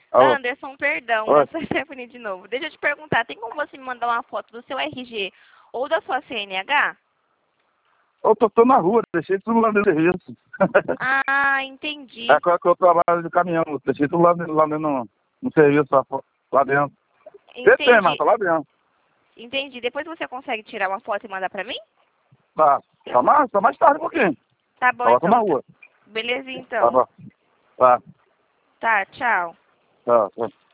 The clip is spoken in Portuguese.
Alô? Anderson, perdão, Oi. eu sou a Stephanie de novo. Deixa eu te perguntar, tem como você me mandar uma foto do seu RG ou da sua CNH? Eu tô na rua, deixei tudo lá dentro do serviço. Ah, entendi. É que eu trabalho de caminhão, deixei tudo lá dentro no serviço, lá dentro. Tem, mas Entendi. tá lá dentro. Entendi. Depois você consegue tirar uma foto e mandar pra mim? Tá mais tarde um pouquinho. Tá bom, Agora tô na então. rua. Beleza, Tá então. bom. Tá, Tá, tchau. tá.